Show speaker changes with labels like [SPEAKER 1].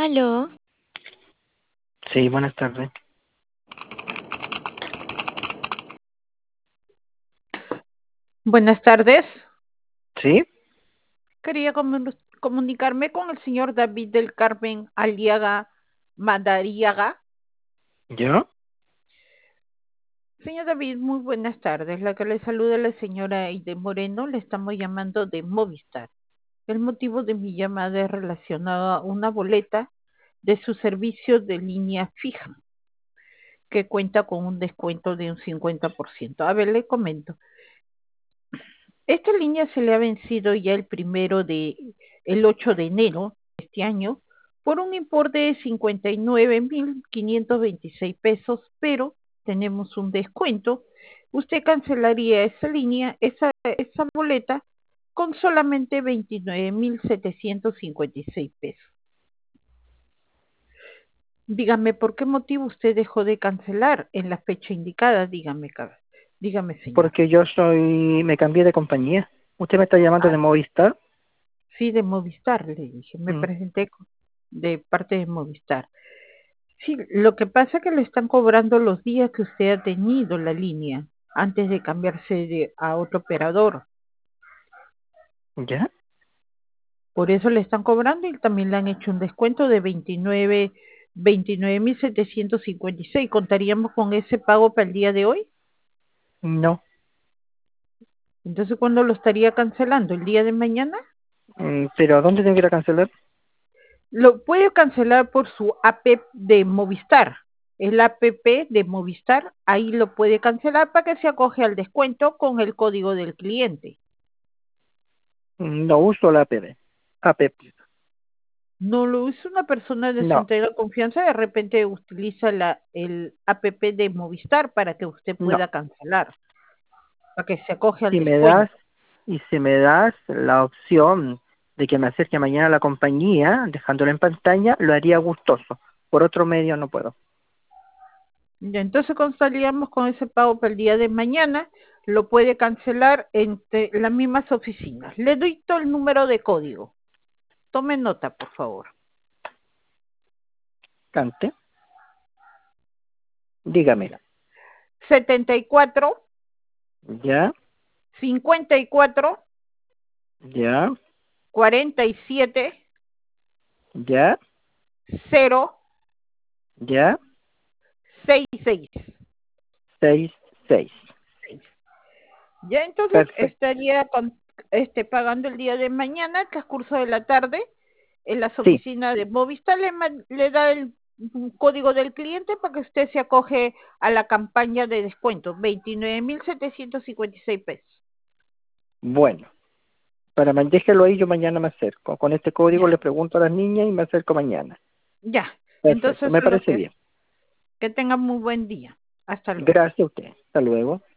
[SPEAKER 1] Aló,
[SPEAKER 2] Sí, buenas tardes.
[SPEAKER 3] Buenas tardes.
[SPEAKER 2] ¿Sí?
[SPEAKER 3] Quería comunicarme con el señor David del Carmen Aliaga Madariaga.
[SPEAKER 2] ¿Yo?
[SPEAKER 3] Señor David, muy buenas tardes. La que le saluda es la señora Aide Moreno. Le estamos llamando de Movistar. El motivo de mi llamada es relacionado a una boleta de su servicio de línea fija, que cuenta con un descuento de un 50%. A ver, le comento. Esta línea se le ha vencido ya el 8 de enero de este año por un importe de 59.526 pesos, pero tenemos un descuento. Usted cancelaría esa línea, esa boleta, con solamente 29.756 pesos. Dígame, ¿por qué motivo usted dejó de cancelar en la fecha indicada? Dígame, señor.
[SPEAKER 2] Porque me cambié de compañía. ¿Usted me está llamando de Movistar?
[SPEAKER 3] Sí, de Movistar, le dije, me
[SPEAKER 2] Mm,
[SPEAKER 3] presenté de parte de Movistar. Sí, lo que pasa es que le están cobrando los días que usted ha tenido la línea antes de cambiarse a otro operador.
[SPEAKER 2] ¿Ya?
[SPEAKER 3] Por eso le están cobrando y también le han hecho un descuento de 29.756. ¿Contaríamos con ese pago para el día de hoy?
[SPEAKER 2] No.
[SPEAKER 3] Entonces, ¿cuándo lo estaría cancelando? ¿El día de mañana?
[SPEAKER 2] ¿Pero a dónde tengo que ir a cancelar?
[SPEAKER 3] Lo puede cancelar por su app de Movistar. Es la app de Movistar. Ahí lo puede cancelar para que se acoge al descuento con el código del cliente.
[SPEAKER 2] No uso la APB. APP.
[SPEAKER 3] No lo usa una persona de su
[SPEAKER 2] No,
[SPEAKER 3] entera confianza, de repente utiliza el app de Movistar para que usted
[SPEAKER 2] no.
[SPEAKER 3] pueda cancelar, para que se acoge al
[SPEAKER 2] Si me das,
[SPEAKER 3] descuento.
[SPEAKER 2] y si me das la opción de que me acerque mañana a la compañía, dejándolo en pantalla, lo haría gustoso. Por otro medio no puedo.
[SPEAKER 3] Ya, entonces constaríamos con ese pago para el día de mañana, lo puede cancelar entre las mismas oficinas. Le doy todo el número de código. Tome nota, por favor.
[SPEAKER 2] Cante. Dígamela.
[SPEAKER 3] 74
[SPEAKER 2] ¿Ya?
[SPEAKER 3] 54
[SPEAKER 2] ¿Ya?
[SPEAKER 3] 47
[SPEAKER 2] ¿Ya?
[SPEAKER 3] 0
[SPEAKER 2] ¿Ya?
[SPEAKER 3] 66.
[SPEAKER 2] 6, 6.
[SPEAKER 3] Ya entonces
[SPEAKER 2] Perfecto.
[SPEAKER 3] estaría pagando el día de mañana, al transcurso de la tarde, en las
[SPEAKER 2] Sí.
[SPEAKER 3] oficinas de Movistar le da el código del cliente para que usted se acoge a la campaña de descuento, 29.756 pesos.
[SPEAKER 2] Bueno, déjelo ahí, yo mañana me acerco. Con este código
[SPEAKER 3] Ya,
[SPEAKER 2] le pregunto a las niñas y me acerco mañana.
[SPEAKER 3] ya.
[SPEAKER 2] Perfecto,
[SPEAKER 3] Entonces
[SPEAKER 2] me parece bien.
[SPEAKER 3] que tenga muy buen día. Hasta luego.
[SPEAKER 2] Gracias a usted. Hasta luego.